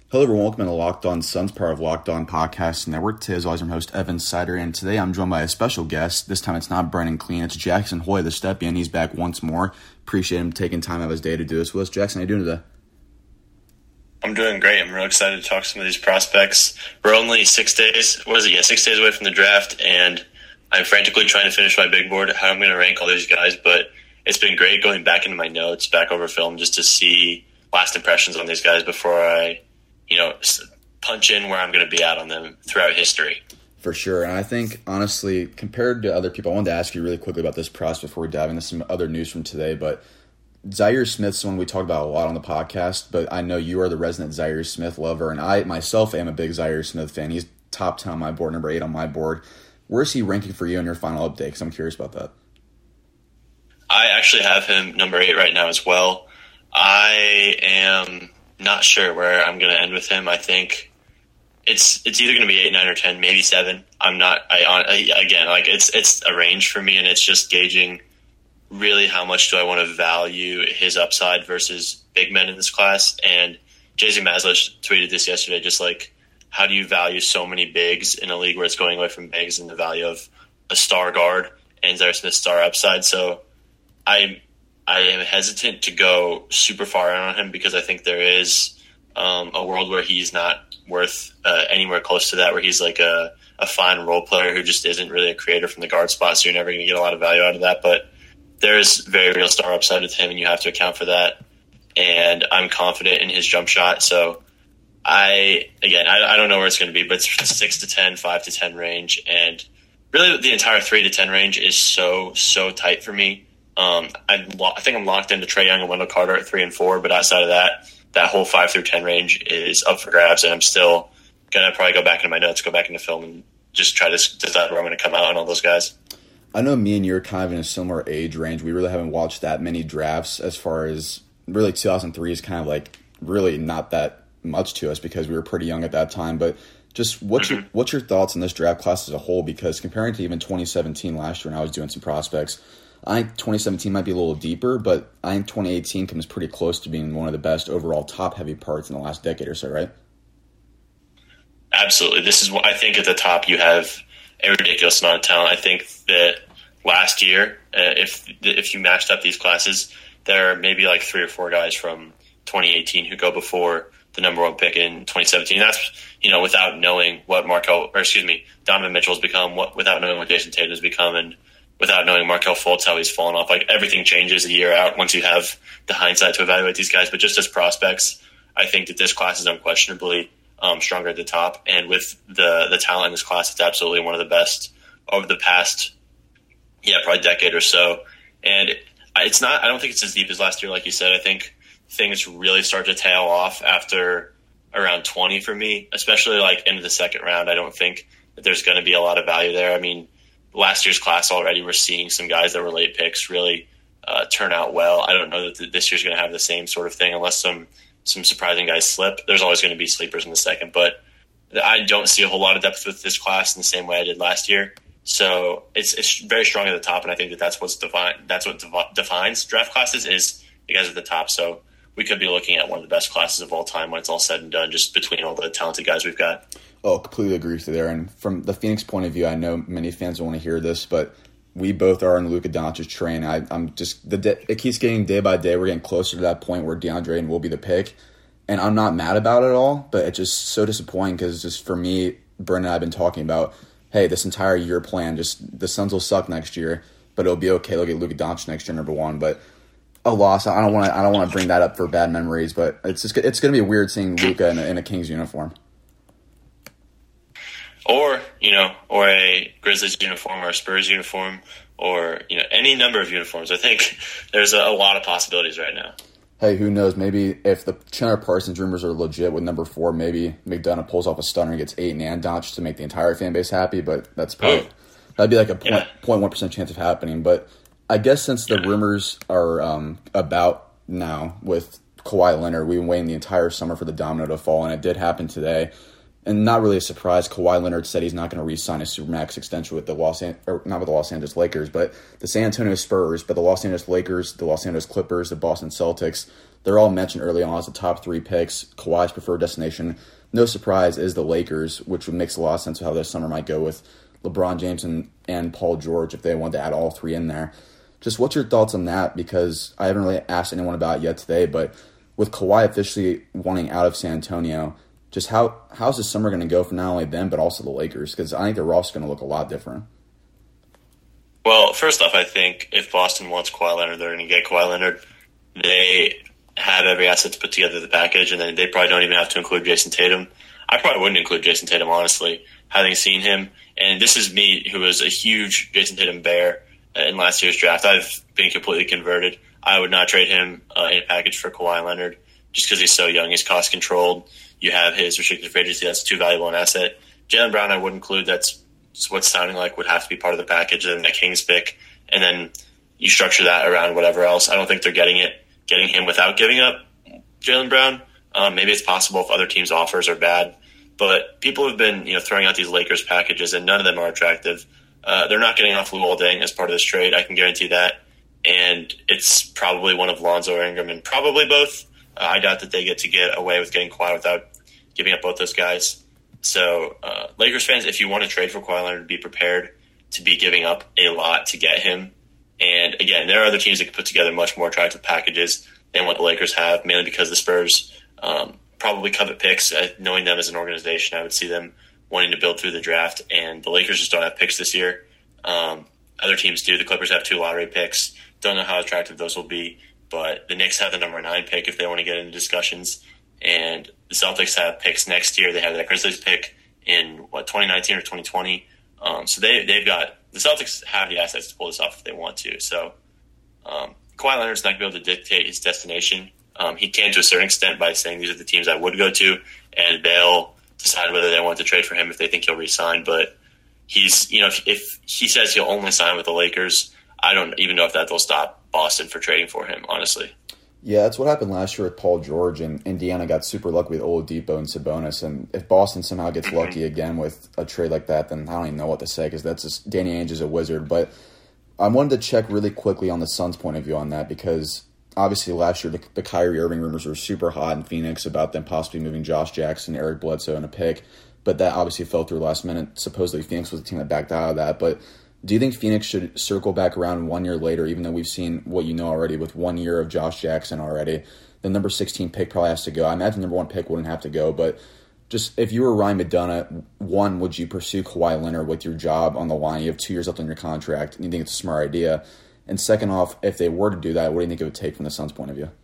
Hello, everyone. Welcome to Locked On Suns, part of Locked On Podcast Network. Today, as always, I'm host Evan Sider, and today I'm joined by a special guest. This time, it's not Brennan Clean, it's Jackson Hoy, the step-in. He's back once more. Appreciate him taking time out of his day to do this with us. Jackson, how you doing today? I'm doing great. I'm real excited to talk to some of these prospects. We're only 6 days. What is it? Yeah, 6 days away from the draft, and I'm frantically trying to finish my big board, how I'm going to rank all these guys. But it's been great going back into my notes, back over film, just to see last impressions on these guys before I, punch in where I'm going to be at on them throughout history. For sure. And I think, honestly, compared to other people, I wanted to ask you really quickly about this prospect before we dive into some other news from today. But Zaire Smith's someone we talk about a lot on the podcast, but I know you are the resident Zaire Smith lover, and I myself am a big Zaire Smith fan. He's top 10 on my board, number 8 on my board. Where's he ranking for you in your final update? Because I'm curious about that. I actually have him number 8 right now as well. I am not sure where I'm going to end with him. I think it's either going to be 8, 9, or 10, maybe 7. I'm not. It's a range for me, and it's just gauging really how much do I want to value his upside versus big men in this class. And Jay-Z Maslish tweeted this yesterday, just like, how do you value so many bigs in a league where it's going away from bigs and the value of a star guard and Zaire Smith's star upside? So I am hesitant to go super far in on him because I think there is a world where he's not worth anywhere close to that, where he's like a fine role player who just isn't really a creator from the guard spot, so you're never going to get a lot of value out of that. But there is very real star upside with him, and you have to account for that. And I'm confident in his jump shot. So I don't know where it's going to be, but it's 6 to 10, 5 to 10 range. And really the entire 3 to 10 range is so tight for me. I think I'm locked into Trae Young and Wendell Carter at 3 and 4, but outside of that whole 5 through 10 range is up for grabs. And I'm still going to probably go back into my notes, go back into film, and just try to decide where I'm going to come out on all those guys. I know me and you are kind of in a similar age range. We really haven't watched that many drafts, as far as really 2003 is kind of like really not that much to us because we were pretty young at that time. But just what's your thoughts on this draft class as a whole? Because comparing to even 2017 last year when I was doing some prospects, I think 2017 might be a little deeper, but I think 2018 comes pretty close to being one of the best overall top-heavy parts in the last decade or so, right? Absolutely. This is what I think at the top you have a ridiculous amount of talent. I think that last year, if you matched up these classes, there are maybe like 3 or 4 guys from 2018 who go before the number 1 pick in 2017. That's, without knowing what Donovan Mitchell's become, without knowing what Jason Tatum has become, and without knowing Markelle Fultz, how he's fallen off. Like, everything changes a year out once you have the hindsight to evaluate these guys. But just as prospects, I think that this class is unquestionably stronger at the top. And with the talent in this class, it's absolutely one of the best over the past, probably decade or so. And I don't think it's as deep as last year, like you said. I think things really start to tail off after around 20 for me, especially like into the second round. I don't think that there's going to be a lot of value there. I mean, last year's class already, we're seeing some guys that were late picks really turn out well. I don't know that this year's going to have the same sort of thing unless some surprising guys slip. There's always going to be sleepers in the second, but I don't see a whole lot of depth with this class in the same way I did last year. So it's very strong at the top, and I think that's what defines draft classes is the guys at the top. So we could be looking at one of the best classes of all time when it's all said and done, just between all the talented guys we've got. Oh, completely agree with you there. And from the Phoenix point of view, I know many fans don't want to hear this, but we both are on the Luka Doncic train. It keeps getting day by day. We're getting closer to that point where DeAndre Ayton will be the pick, and I'm not mad about it at all. But it's just so disappointing because just for me, Brendan and I've been talking about, hey, this entire year plan, just the Suns will suck next year, but it'll be okay. They'll get Luka Doncic next year, number 1. But a loss. I don't want to bring that up for bad memories, but it's going to be weird seeing Luka in a Kings uniform. Or a Grizzlies uniform or a Spurs uniform or, any number of uniforms. I think there's a lot of possibilities right now. Hey, who knows? Maybe if the Chandler Parsons rumors are legit with number 4, maybe McDonough pulls off a stunner and gets Ayton and Doncic to make the entire fan base happy, but that'd be like a 0.1% chance of happening. But I guess since the rumors are about now with Kawhi Leonard, we've been waiting the entire summer for the domino to fall, and it did happen today. And not really a surprise, Kawhi Leonard said he's not going to re-sign a Supermax extension with not with the Los Angeles Lakers, but the San Antonio Spurs, but the Los Angeles Lakers, the Los Angeles Clippers, the Boston Celtics. They're all mentioned early on as the top 3 picks. Kawhi's preferred destination, no surprise, is the Lakers, which would make a lot of sense of how this summer might go with LeBron James and Paul George if they wanted to add all 3 in there. Just what's your thoughts on that? Because I haven't really asked anyone about it yet today, but with Kawhi officially wanting out of San Antonio, just how's this summer going to go for not only them, but also the Lakers? Because I think the roster's going to look a lot different. Well, first off, I think if Boston wants Kawhi Leonard, they're going to get Kawhi Leonard. They have every asset to put together the package, and then they probably don't even have to include Jason Tatum. I probably wouldn't include Jason Tatum, honestly, having seen him. And this is me, who was a huge Jason Tatum bear in last year's draft. I've been completely converted. I would not trade him in a package for Kawhi Leonard just because he's so young. He's cost-controlled. You have his restricted free agency. That's too valuable an asset. Jaylen Brown, I would include. That's what's sounding like would have to be part of the package. And then a Kings pick. And then you structure that around whatever else. I don't think they're getting him without giving up Jaylen Brown. Maybe it's possible if other teams' offers are bad. But people have been throwing out these Lakers packages, and none of them are attractive. They're not getting off Luol Deng as part of this trade. I can guarantee that. And it's probably one of Lonzo or Ingram, and probably both. I doubt that they get away with getting Kawhi without giving up both those guys. So, Lakers fans, if you want to trade for Kawhi Leonard, be prepared to be giving up a lot to get him. And again, there are other teams that can put together much more attractive packages than what the Lakers have, mainly because the Spurs probably covet picks. Knowing them as an organization, I would see them wanting to build through the draft, and the Lakers just don't have picks this year. Other teams do. The Clippers have 2 lottery picks. Don't know how attractive those will be. But the Knicks have the number 9 pick if they want to get into discussions. And the Celtics have picks next year. They have that Grizzlies pick in, 2019 or 2020. So they've got – the Celtics have the assets to pull this off if they want to. So Kawhi Leonard's not going to be able to dictate his destination. He can to a certain extent by saying these are the teams I would go to, and they'll decide whether they want to trade for him if they think he'll re-sign. But he's – if he says he'll only sign with the Lakers, I don't even know if they'll stop Boston for trading for him, honestly. Yeah, that's what happened last year with Paul George, and Indiana got super lucky with Oladipo and Sabonis. And if Boston somehow gets lucky again with a trade like that, then I don't even know what to say because that's just Danny Ainge is a wizard. But I wanted to check really quickly on the Suns' point of view on that because obviously last year the Kyrie Irving rumors were super hot in Phoenix about them possibly moving Josh Jackson, Eric Bledsoe, and a pick. But that obviously fell through last minute. Supposedly Phoenix was the team that backed out of that. But do you think Phoenix should circle back around 1 year later, even though we've seen what you know already with 1 year of Josh Jackson already? The number 16 pick probably has to go. I imagine the number 1 pick wouldn't have to go, but just if you were Ryan McDonough, 1, would you pursue Kawhi Leonard with your job on the line? You have 2 years left on your contract, and you think it's a smart idea. And second off, if they were to do that, what do you think it would take from the Suns' point of view?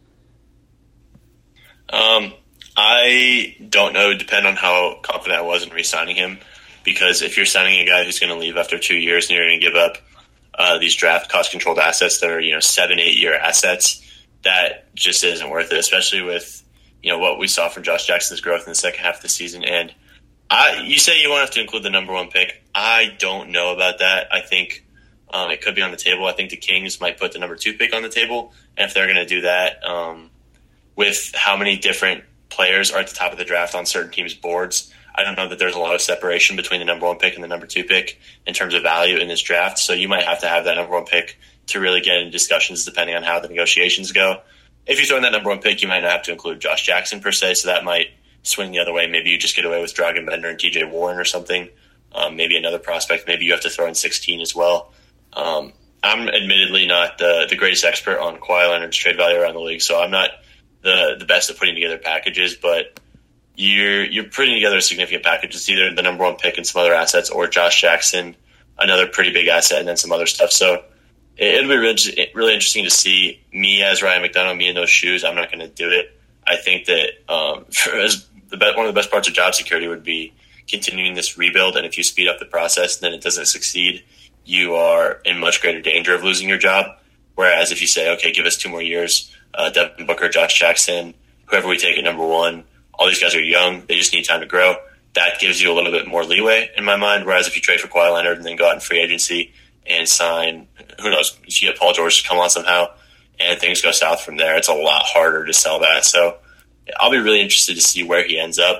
I don't know. It would depend on how confident I was in re-signing him. Because if you're signing a guy who's going to leave after 2 years and you're going to give up these draft cost-controlled assets that are 7-8 year assets, that just isn't worth it. Especially with what we saw from Josh Jackson's growth in the second half of the season. And you say you won't have to include the number 1 pick. I don't know about that. I think it could be on the table. I think the Kings might put the number 2 pick on the table, and if they're going to do that, with how many different players are at the top of the draft on certain teams' boards, I don't know that there's a lot of separation between the number 1 pick and the number 2 pick in terms of value in this draft. So you might have to have that number 1 pick to really get into discussions depending on how the negotiations go. If you throw in that number 1 pick, you might not have to include Josh Jackson per se, so that might swing the other way. Maybe you just get away with Dragan Bender and TJ Warren or something. Maybe another prospect. Maybe you have to throw in 16 as well. I'm admittedly not the greatest expert on Kawhi Leonard's trade value around the league, so I'm not the best at putting together packages, but you're putting together a significant package. It's either the number 1 pick and some other assets, or Josh Jackson, another pretty big asset, and then some other stuff. So it'll be really interesting to see me as Ryan McDonough, me in those shoes. I'm not going to do it. I think that one of the best parts of job security would be continuing this rebuild, and if you speed up the process and then it doesn't succeed, you are in much greater danger of losing your job. Whereas if you say, okay, give us 2 more years, Devin Booker, Josh Jackson, whoever we take at number 1, all these guys are young. They just need time to grow. That gives you a little bit more leeway in my mind. Whereas if you trade for Kawhi Leonard and then go out in free agency and sign, who knows, you get Paul George to come on somehow and things go south from there, it's a lot harder to sell that. So I'll be really interested to see where he ends up.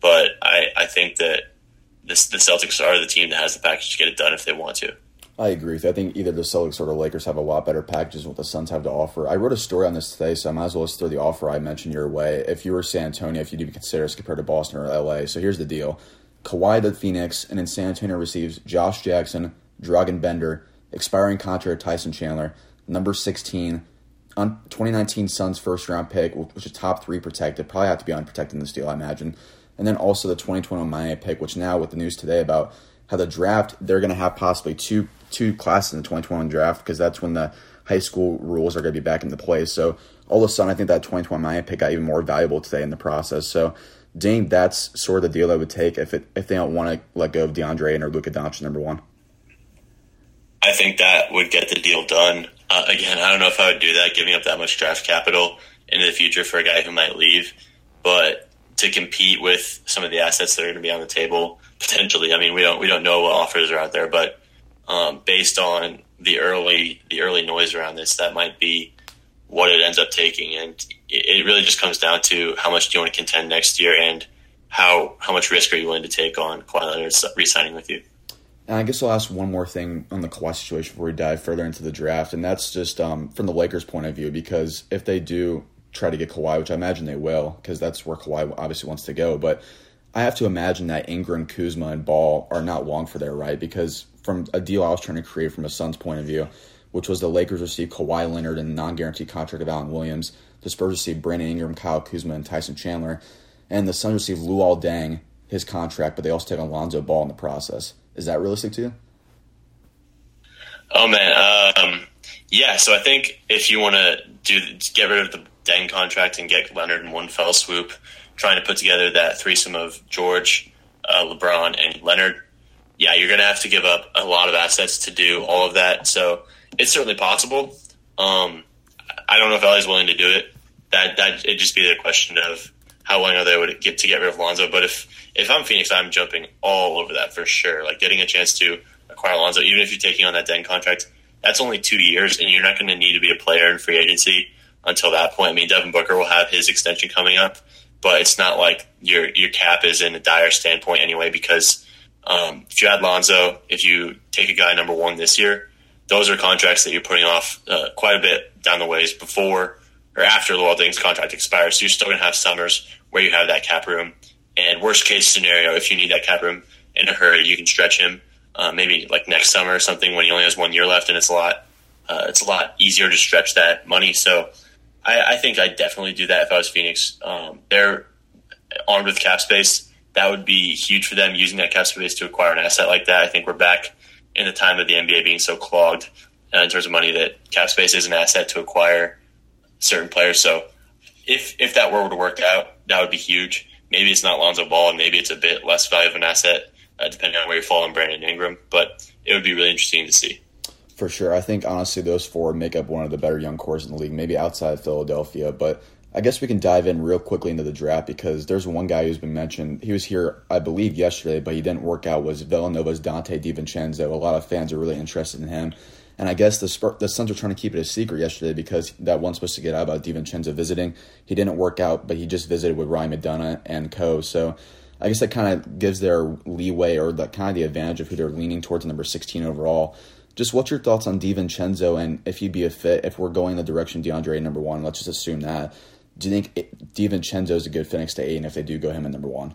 but I think that the Celtics are the team that has the package to get it done if they want to. I agree with you. I think either the Celtics or the Lakers have a lot better packages than what the Suns have to offer. I wrote a story on this today, so I might as well just throw the offer I mentioned your way. If you were San Antonio, if you'd even consider us compared to Boston or LA. So here's the deal. Kawhi to Phoenix, and then San Antonio receives Josh Jackson, Dragan Bender, expiring contract Tyson Chandler, number 16, 2019 Suns first-round pick, which is top 3 protected. Probably have to be unprotected in this deal, I imagine. And then also the 2021 Miami pick, which now with the news today about how the draft, they're going to have possibly two classes in the 2021 draft because that's when the high school rules are going to be back into play. So all of a sudden, I think that 2021 Miami pick got even more valuable today in the process. So, Dane, that's sort of the deal I would take if they don't want to let go of DeAndre or Luka Doncic number 1. I think that would get the deal done. Again, I don't know if I would do that, giving up that much draft capital into the future for a guy who might leave. But to compete with some of the assets that are going to be on the table, potentially, I mean, we don't know what offers are out there, but based on the early noise around this, that might be what it ends up taking. And it really just comes down to how much do you want to contend next year and how much risk are you willing to take on Kawhi Leonard re-signing with you. And I guess I'll ask one more thing on the Kawhi situation before we dive further into the draft, and that's just from the Lakers' point of view, because if they do try to get Kawhi, which I imagine they will, because that's where Kawhi obviously wants to go, but I have to imagine that Ingram, Kuzma, and Ball are not long for their right, because from a deal I was trying to create from a Suns point of view, which was the Lakers received Kawhi Leonard and a non-guaranteed contract of Allen Williams, the Spurs received Brandon Ingram, Kyle Kuzma, and Tyson Chandler, and the Suns received Luol Deng, his contract, but they also take Lonzo Ball in the process. Is that realistic to you? Oh, man. Yeah, so I think if you want to get rid of the Deng contract and get Leonard in one fell swoop, trying to put together that threesome of George, LeBron, and Leonard, yeah, you're going to have to give up a lot of assets to do all of that. So it's certainly possible. I don't know if LA's willing to do it. It'd just be the question of how long are they would get to get rid of Lonzo. But if I'm Phoenix, I'm jumping all over that for sure. Like getting a chance to acquire Lonzo, even if you're taking on that Deng contract, that's only 2 years, and you're not going to need to be a player in free agency until that point. I mean, Devin Booker will have his extension coming up, but it's not like your cap is in a dire standpoint anyway, because if you add Lonzo, if you take a guy number 1 this year, those are contracts that you're putting off quite a bit down the ways before or after Luol Deng's contract expires. So you're still going to have summers where you have that cap room. And worst case scenario, if you need that cap room in a hurry, you can stretch him maybe like next summer or something when he only has 1 year left, and it's a lot easier to stretch that money. So I think I'd definitely do that if I was Phoenix. They're armed with cap space. That would be huge for them, using that cap space to acquire an asset like that. I think we're back in the time of the NBA being so clogged in terms of money that cap space is an asset to acquire certain players. So if that were to work out, that would be huge. Maybe it's not Lonzo Ball, and maybe it's a bit less value of an asset, depending on where you fall on Brandon Ingram. But it would be really interesting to see. For sure. I think, honestly, those 4 make up one of the better young cores in the league, maybe outside Philadelphia. But I guess we can dive in real quickly into the draft, because there's one guy who's been mentioned. He was here, I believe, yesterday, but he didn't work out, was Villanova's Dante DiVincenzo. A lot of fans are really interested in him. And I guess the Suns were trying to keep it a secret yesterday because that one's supposed to get out about DiVincenzo visiting. He didn't work out, but he just visited with Ryan McDonough and co. So I guess that kind of gives their leeway, or the kind of the advantage of who they're leaning towards number 16 overall. Just what's your thoughts on DiVincenzo, and if he'd be a fit, if we're going the direction DeAndre number 1, let's just assume that. Do you think DiVincenzo is a good fit next to 8, and if they do go him at number 1?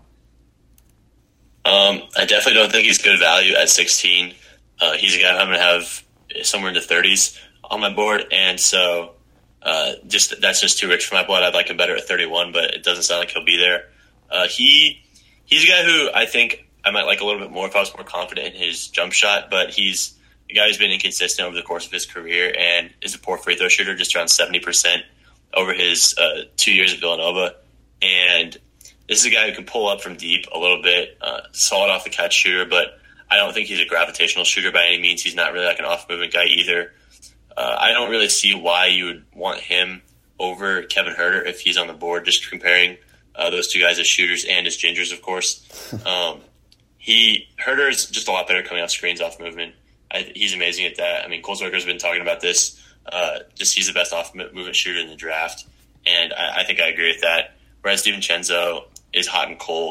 I definitely don't think he's good value at 16. He's a guy I'm going to have somewhere in the 30s on my board, and so that's just too rich for my blood. I'd like him better at 31, but it doesn't sound like he'll be there. He's a guy who I think I might like a little bit more if I was more confident in his jump shot, but he's a guy who's been inconsistent over the course of his career and is a poor free throw shooter, just around 70% over his 2 years at Villanova. And this is a guy who can pull up from deep a little bit, solid off the catch shooter, but I don't think he's a gravitational shooter by any means. He's not really like an off-movement guy either. I don't really see why you would want him over Kevin Huerter if he's on the board, just comparing those two guys as shooters and as gingers, of course. Huerter is just a lot better coming off screens, off movement. He's amazing at that. I mean, Cole Zwerger's been talking about this. Just he's the best off-movement shooter in the draft, and I think I agree with that. Whereas DiVincenzo is hot and cold,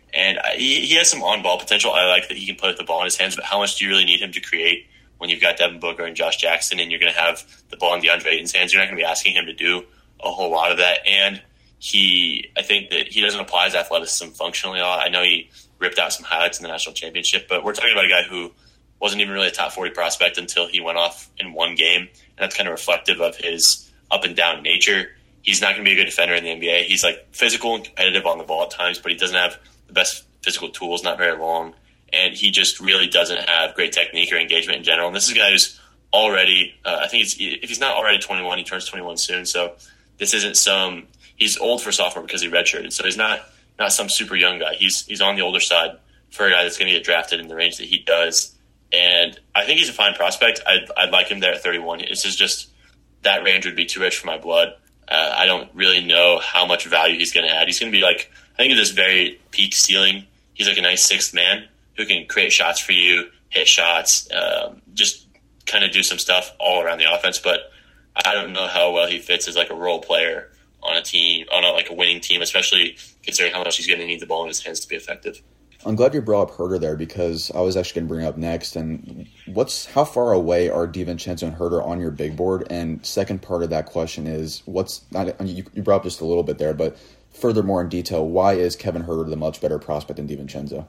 And he has some on-ball potential. I like that he can put the ball in his hands, but how much do you really need him to create when you've got Devin Booker and Josh Jackson and you're going to have the ball in DeAndre Ayton's hands? You're not going to be asking him to do a whole lot of that. And I think that he doesn't apply his athleticism functionally a lot. I know he ripped out some highlights in the national championship, but we're talking about a guy who wasn't even really a top 40 prospect until he went off in one game. And that's kind of reflective of his up and down nature. He's not going to be a good defender in the NBA. He's like physical and competitive on the ball at times, but he doesn't have the best physical tools, not very long. And he just really doesn't have great technique or engagement in general. And this is a guy who's already, I think if he's not already 21, he turns 21 soon. So this isn't he's old for sophomore because he redshirted. So he's not some super young guy. He's on the older side for a guy that's going to get drafted in the range that he does. And I think he's a fine prospect. I'd like him there at 31. This is just, that range would be too rich for my blood. I don't really know how much value he's going to add. He's going to be like, I think at this very peak ceiling, he's like a nice sixth man who can create shots for you, hit shots, just kind of do some stuff all around the offense. But I don't know how well he fits as like a role player on a team, on a winning team, especially considering how much he's going to need the ball in his hands to be effective. I'm glad you brought up Herter there because I was actually going to bring it up next. And how far away are DiVincenzo and Herter on your big board? And second part of that question is, you brought up just a little bit there, but furthermore in detail, why is Kevin Herter the much better prospect than DiVincenzo?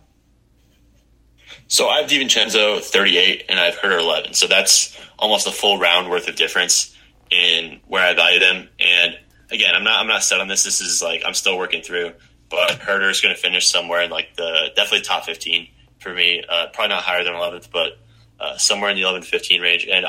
So I have DiVincenzo 38 and I have Herter 11. So that's almost a full round worth of difference in where I value them. And again, I'm not set on this. This is like, I'm still working through. But Herter's going to finish somewhere in like definitely top 15 for me. Probably not higher than 11th, but somewhere in the 11 to 15 range. And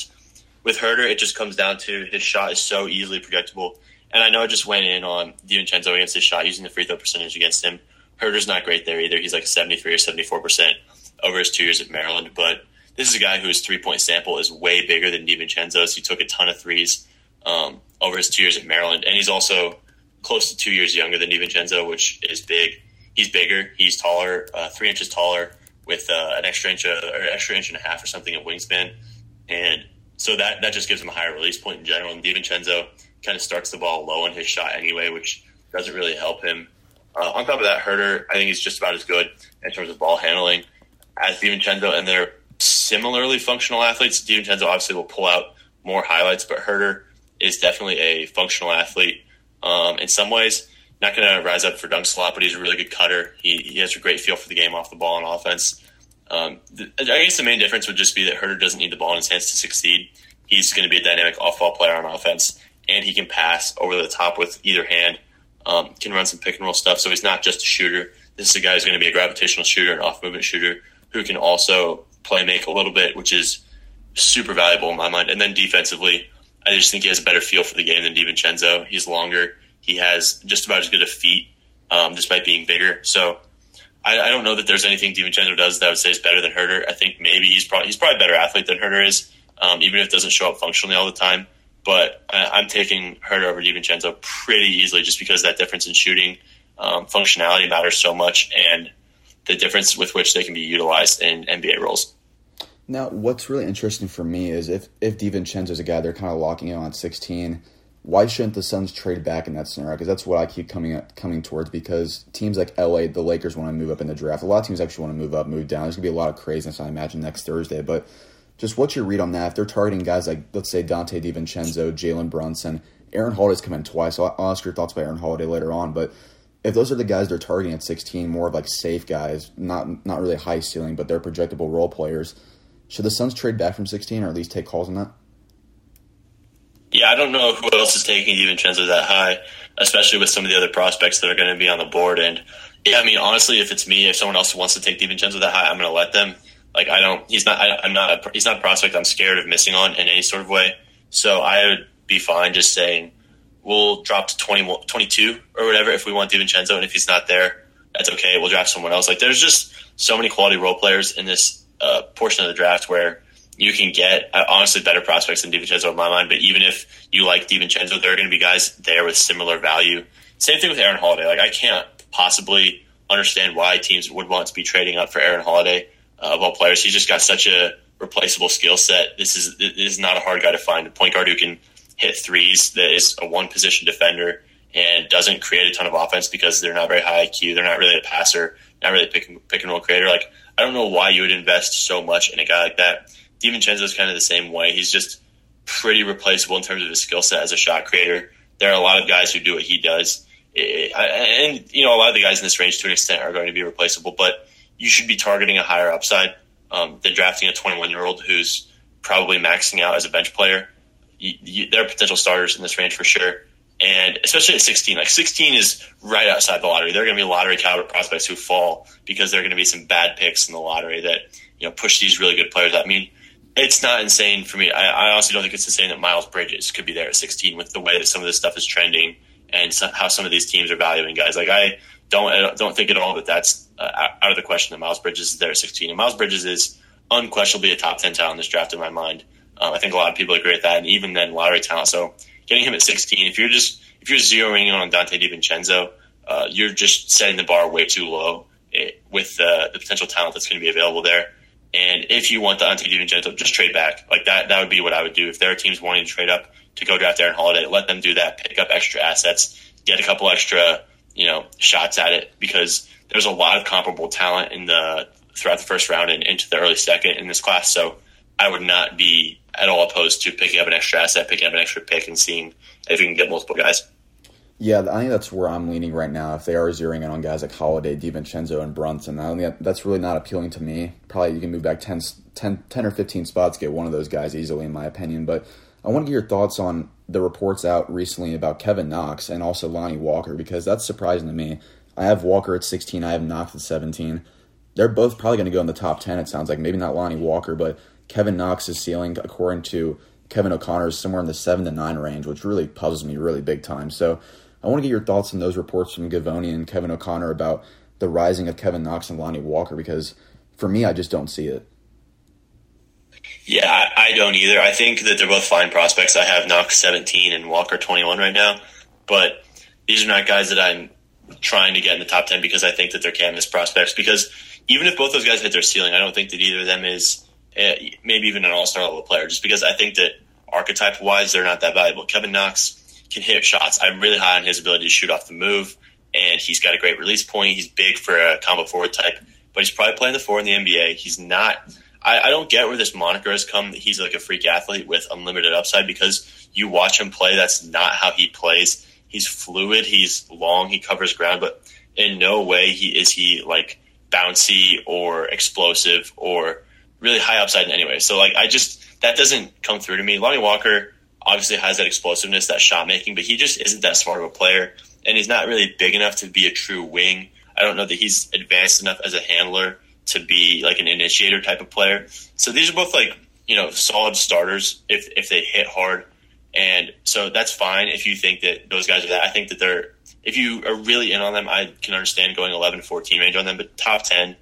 with Herter, it just comes down to his shot is so easily projectable. And I know I just went in on DiVincenzo against his shot using the free throw percentage against him. Herter's not great there either. He's like 73 or 74% over his 2 years at Maryland. But this is a guy whose 3-point sample is way bigger than DiVincenzo's. He took a ton of threes over his 2 years at Maryland. And he's also close to 2 years younger than DiVincenzo, which is big. He's bigger. He's taller, 3 inches taller, with an extra inch and a half or something at wingspan. And so that just gives him a higher release point in general. And DiVincenzo kind of starts the ball low on his shot anyway, which doesn't really help him. On top of that, Herter, I think he's just about as good in terms of ball handling as DiVincenzo, and they're similarly functional athletes. DiVincenzo obviously will pull out more highlights, but Herter is definitely a functional athlete. In some ways, not going to rise up for dunks a lot, but he's a really good cutter. He has a great feel for the game off the ball on offense. I guess the main difference would just be that Herter doesn't need the ball in his hands to succeed. He's going to be a dynamic off-ball player on offense, and he can pass over the top with either hand, can run some pick-and-roll stuff, so he's not just a shooter. This is a guy who's going to be a gravitational shooter, an off-movement shooter, who can also play-make a little bit, which is super valuable in my mind. And then defensively, I just think he has a better feel for the game than DiVincenzo. He's longer. He has just about as good a feet, despite being bigger. So I don't know that there's anything DiVincenzo does that I would say is better than Herter. I think maybe he's probably a better athlete than Herter is, even if it doesn't show up functionally all the time. But I'm taking Herter over DiVincenzo pretty easily just because that difference in shooting, functionality matters so much, and the difference with which they can be utilized in NBA roles. Now, what's really interesting for me is if DiVincenzo is a guy they're kind of locking in on 16, why shouldn't the Suns trade back in that scenario? Because that's what I keep coming towards, because teams like LA, the Lakers want to move up in the draft. A lot of teams actually want to move up, move down. There's going to be a lot of craziness, I imagine, next Thursday. But just what's your read on that? If they're targeting guys like, let's say, Dante DiVincenzo, Jalen Brunson, Aaron Holiday's come in twice, so I'll ask your thoughts about Aaron Holiday later on. But if those are the guys they're targeting at 16, more of like safe guys, not really high ceiling, but they're projectable role players, should the Suns trade back from 16 or at least take calls on that? Yeah, I don't know who else is taking DiVincenzo that high, especially with some of the other prospects that are going to be on the board. And yeah, I mean, honestly, if it's me, if someone else wants to take DiVincenzo that high, I'm going to let them. Like, he's not a prospect I'm scared of missing on in any sort of way. So I would be fine just saying we'll drop to 22 or whatever if we want DiVincenzo, and if he's not there, that's okay. We'll draft someone else. Like, there's just so many quality role players in this portion of the draft where you can get honestly better prospects than DiVincenzo in my mind. But even if you like DiVincenzo, there are going to be guys there with similar value. Same thing with Aaron Holiday. Like, I can't possibly understand why teams would want to be trading up for Aaron Holiday of all players. He's just got such a replaceable skill set. This is not a hard guy to find. A point guard who can hit threes, that is a one-position defender, and doesn't create a ton of offense because they're not very high IQ. They're not really a passer, not really a pick and roll creator. Like, I don't know why you would invest so much in a guy like that. DiVincenzo is kind of the same way. He's just pretty replaceable in terms of his skill set as a shot creator. There are a lot of guys who do what he does. And, a lot of the guys in this range to an extent are going to be replaceable, but you should be targeting a higher upside than drafting a 21-year-old who's probably maxing out as a bench player. There are potential starters in this range for sure. And especially at 16, like 16 is right outside the lottery. There are going to be lottery caliber prospects who fall because there are going to be some bad picks in the lottery that, push these really good players out. I mean, it's not insane for me. I honestly don't think it's insane that Miles Bridges could be there at 16 with the way that some of this stuff is trending and how some of these teams are valuing guys. Like, I don't think at all that that's out of the question that Miles Bridges is there at 16. And Miles Bridges is unquestionably a top 10 talent in this draft in my mind. I think a lot of people agree with that, and even then lottery talent. So getting him at 16, if you're zeroing in on Dante DiVincenzo, you're just setting the bar way too low with the potential talent that's going to be available there. And if you want Dante DiVincenzo, just trade back. Like that would be what I would do. If there are teams wanting to trade up to go draft Aaron Holiday, let them do that. Pick up extra assets, get a couple extra, shots at it, because there's a lot of comparable talent throughout the first round and into the early second in this class. So I would not be at all opposed to picking up an extra asset, picking up an extra pick, and seeing if you can get multiple guys. Yeah, I think that's where I'm leaning right now. If they are zeroing in on guys like Holiday, DiVincenzo, and Brunson, I think that's really not appealing to me. Probably you can move back 10 or 15 spots, get one of those guys easily, in my opinion. But I want to get your thoughts on the reports out recently about Kevin Knox and also Lonnie Walker, because that's surprising to me. I have Walker at 16. I have Knox at 17. They're both probably going to go in the top 10, it sounds like. Maybe not Lonnie Walker, but Kevin Knox's ceiling, according to Kevin O'Connor, is somewhere in the 7 to 9 range, which really puzzles me really big time. So I want to get your thoughts on those reports from Gavoni and Kevin O'Connor about the rising of Kevin Knox and Lonnie Walker, because for me, I just don't see it. Yeah, I don't either. I think that they're both fine prospects. I have Knox 17 and Walker 21 right now, but these are not guys that I'm trying to get in the top 10 because I think that they're canvas prospects. Because even if both those guys hit their ceiling, I don't think that either of them is maybe even an all-star level player, just because I think that archetype-wise, they're not that valuable. Kevin Knox can hit shots. I'm really high on his ability to shoot off the move, and he's got a great release point. He's big for a combo forward type, but he's probably playing the 4 in the NBA. He's not – I don't get where this moniker has come that he's like a freak athlete with unlimited upside, because you watch him play, that's not how he plays. He's fluid, he's long, he covers ground, but in no way is he like bouncy or explosive or really high upside in any way. So that doesn't come through to me. Lonnie Walker obviously has that explosiveness, that shot making, but he just isn't that smart of a player, and he's not really big enough to be a true wing. I don't know that he's advanced enough as a handler to be like an initiator type of player. So these are both solid starters if they hit hard. And so that's fine if you think that those guys are that. I think that if you are really in on them, I can understand going 11-14 range on them, but top 10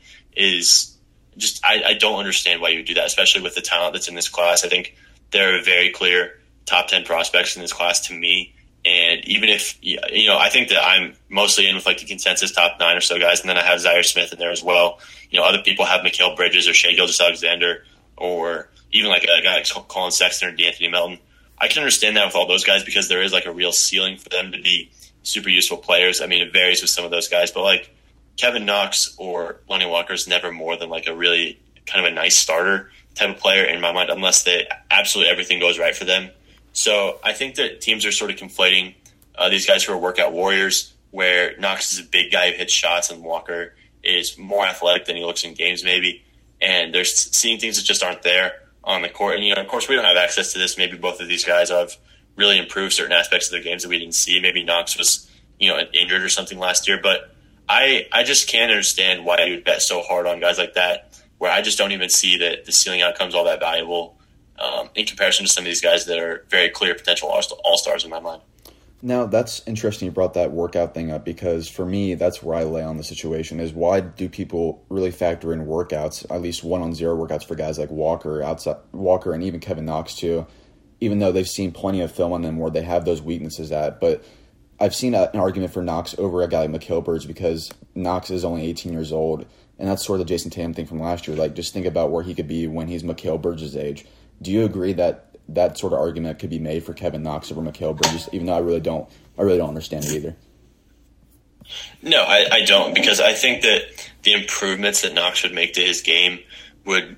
is just, I don't understand why you would do that, especially with the talent that's in this class. I think there are very clear top 10 prospects in this class to me. And even if, I think that I'm mostly in with the consensus top 9 or so guys, and then I have Zaire Smith in there as well. Other people have Mikal Bridges or Shai Gilgeous-Alexander, or even like a guy like Colin Sexton or DeAnthony Melton. I can understand that with all those guys because there is like a real ceiling for them to be super useful players. I mean, it varies with some of those guys, but like Kevin Knox or Lonnie Walker is never more than like a really kind of a nice starter type of player in my mind, unless absolutely everything goes right for them. So I think that teams are sort of conflating these guys who are workout warriors, where Knox is a big guy who hits shots and Walker is more athletic than he looks in games maybe. And they're seeing things that just aren't there on the court. And, of course, we don't have access to this. Maybe both of these guys have really improved certain aspects of their games that we didn't see. Maybe Knox was, injured or something last year. But I just can't understand why you would bet so hard on guys like that, where I just don't even see that the ceiling outcome's all that valuable in comparison to some of these guys that are very clear potential all-stars in my mind. Now, that's interesting you brought that workout thing up, because for me, that's where I lay on the situation is why do people really factor in workouts, at least 1-on-0 workouts for guys like Walker and even Kevin Knox too, even though they've seen plenty of film on them where they have those weaknesses at. But I've seen an argument for Knox over a guy like Mikal Bridges because Knox is only 18 years old, and that's sort of the Jason Tatum thing from last year. Like, just think about where he could be when he's Mikal Bridges' age. Do you agree that that sort of argument could be made for Kevin Knox over Mikal Bridges, even though I really don't understand it either. No, I don't, because I think that the improvements that Knox would make to his game would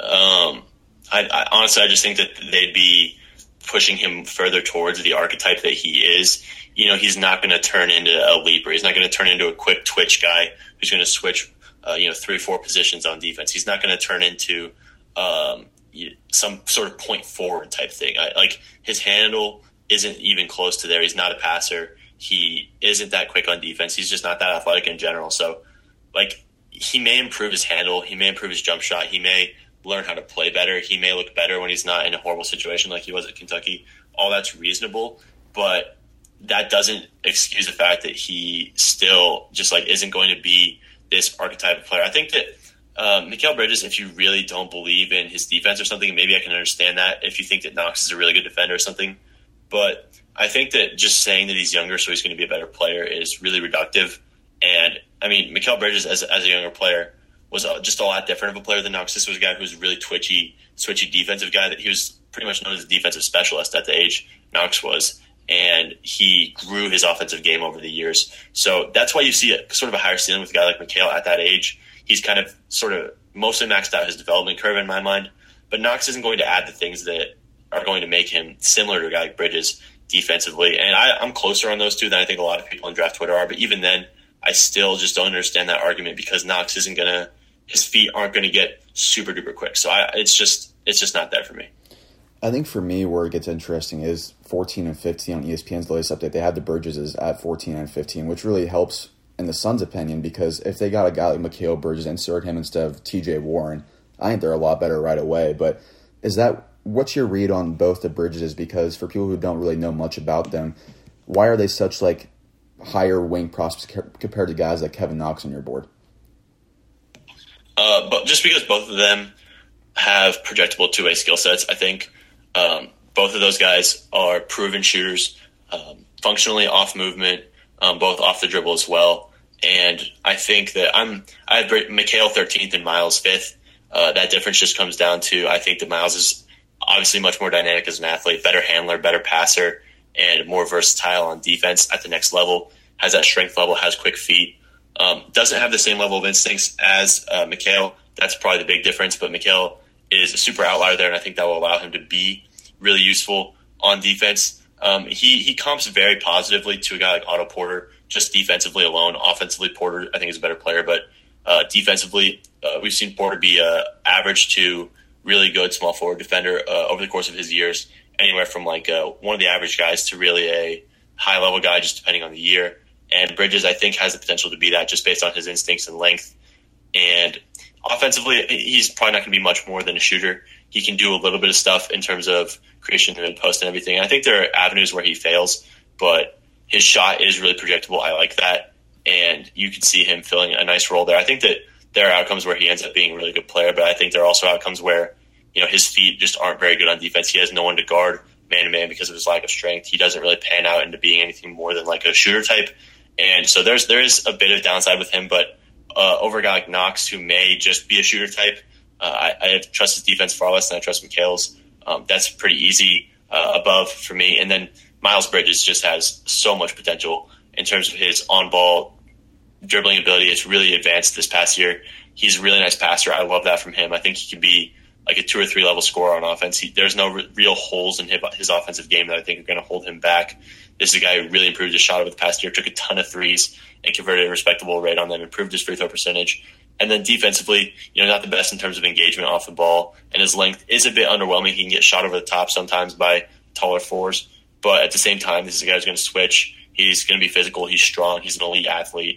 I honestly just think that they'd be pushing him further towards the archetype that he is. He's not going to turn into a leaper. He's not going to turn into a quick twitch guy who's going to switch 3-4 positions on defense. He's not going to turn into some sort of point forward type thing. Like, his handle isn't even close to there. He's not a passer. He isn't that quick on defense. He's just not that athletic in general. So, like, he may improve his handle. He may improve his jump shot. He may learn how to play better. He may look better when he's not in a horrible situation like he was at Kentucky. All that's reasonable, but that doesn't excuse the fact that he still just isn't going to be this archetype of player. I think that Mikal Bridges, if you really don't believe in his defense or something, maybe I can understand that if you think that Knox is a really good defender or something. But I think that just saying that he's younger so he's going to be a better player is really reductive. And, I mean, Mikal Bridges as a younger player was just a lot different of a player than Knox. This was a guy who was a really twitchy defensive guy. That he was pretty much known as a defensive specialist at the age Knox was. And he grew his offensive game over the years. So that's why you see sort of a higher ceiling with a guy like Mikal at that age. He's kind of sort of mostly maxed out his development curve in my mind. But Knox isn't going to add the things that are going to make him similar to a guy like Bridges defensively. And I'm closer on those two than I think a lot of people in draft Twitter are. But even then, I still just don't understand that argument, because Knox isn't going to – his feet aren't going to get super duper quick. So it's just not there for me. I think for me where it gets interesting is 14 and 15 on ESPN's latest update. They had the Bridges at 14 and 15, which really helps in the Suns' opinion, because if they got a guy like Mikal Bridges, insert him instead of TJ Warren, I think they're a lot better right away. But what's your read on both the Bridges? Because for people who don't really know much about them, why are they such higher wing prospects compared to guys like Kevin Knox on your board? But just because both of them have projectable two-way skill sets, I think both of those guys are proven shooters, functionally off movement, both off the dribble as well. And I think that I have Mikal 13th and Miles 5th. That difference just comes down to, I think that Miles is obviously much more dynamic as an athlete, better handler, better passer, and more versatile on defense at the next level, has that strength level, has quick feet. Doesn't have the same level of instincts as Mikal. That's probably the big difference, but Mikal is a super outlier there, and I think that will allow him to be really useful on defense. He comps very positively to a guy like Otto Porter, just defensively alone. Offensively, Porter, I think, is a better player, but defensively, we've seen Porter be average to really good small forward defender over the course of his years, anywhere from one of the average guys to really a high-level guy, just depending on the year. And Bridges, I think, has the potential to be that just based on his instincts and length. And offensively, he's probably not going to be much more than a shooter. He can do a little bit of stuff in terms of creation in the post and everything. And I think there are avenues where he fails, but his shot is really projectable. I like that. And you can see him filling a nice role there. I think that there are outcomes where he ends up being a really good player, but I think there are also outcomes where, his feet just aren't very good on defense. He has no one to guard man-to-man because of his lack of strength. He doesn't really pan out into being anything more than a shooter type. And so there is a bit of downside with him, but over a guy like Knox, who may just be a shooter type, I trust his defense far less than I trust Mikal's. That's pretty easy above for me. And then Miles Bridges just has so much potential in terms of his on-ball dribbling ability. It's really advanced this past year. He's a really nice passer. I love that from him. I think he can be a 2 or 3 level scorer on offense. There's no real holes in his offensive game that I think are going to hold him back. This is a guy who really improved his shot over the past year, took a ton of threes and converted a respectable rate on them, improved his free throw percentage. And then defensively, not the best in terms of engagement off the ball, and his length is a bit underwhelming. He can get shot over the top sometimes by taller fours, but at the same time, this is a guy who's going to switch. He's going to be physical. He's strong. He's an elite athlete.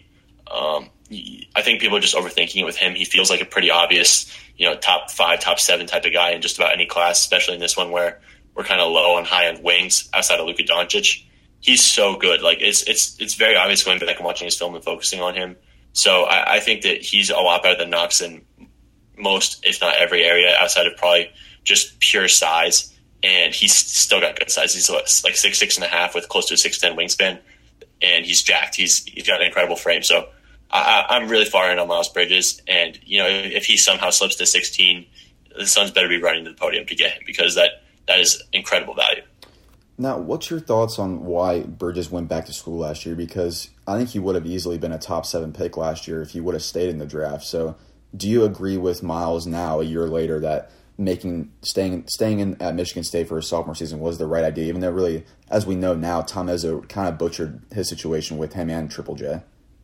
I think people are just overthinking it with him. He feels like a pretty obvious, top 5, top 7 type of guy in just about any class, especially in this one where we're kind of low on high-end wings outside of Luka Doncic. He's so good. It's very obvious going back and watching his film and focusing on him. So I think that he's a lot better than Knox in most, if not every area, outside of probably just pure size. And he's still got good size. He's 6'6.5" with close to a 6'10" wingspan, and he's jacked. He's got an incredible frame. So I'm really far in on Miles Bridges. And if he somehow slips to 16, the Suns better be running to the podium to get him, because that that is incredible value. Now, what's your thoughts on why Bridges went back to school last year? Because I think he would have easily been a top 7 pick last year if he would have stayed in the draft. So do you agree with Miles now, a year later, that staying in at Michigan State for his sophomore season was the right idea, even though really, as we know now, Tom Izzo kind of butchered his situation with him and Triple J?